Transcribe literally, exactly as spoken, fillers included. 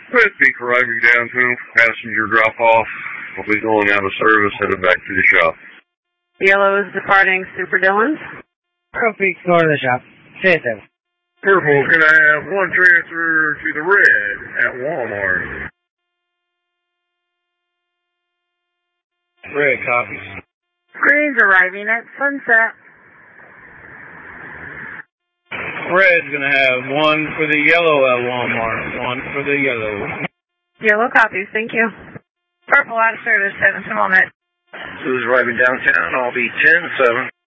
Red Peak arriving downtown for passenger drop-off. We'll be going out of service, headed back to the shop. Yellow is departing Super Dillon's. Pearl Peak, going to the shop. Say seven. Purple's going to have one transfer to the red at Walmart. Red copies. Green's arriving at Sunset. Red's going to have one for the yellow at Walmart. One for the yellow. Yellow copies, thank you. Purple out of service, seven to moment. Who's arriving downtown? I'll be ten seven.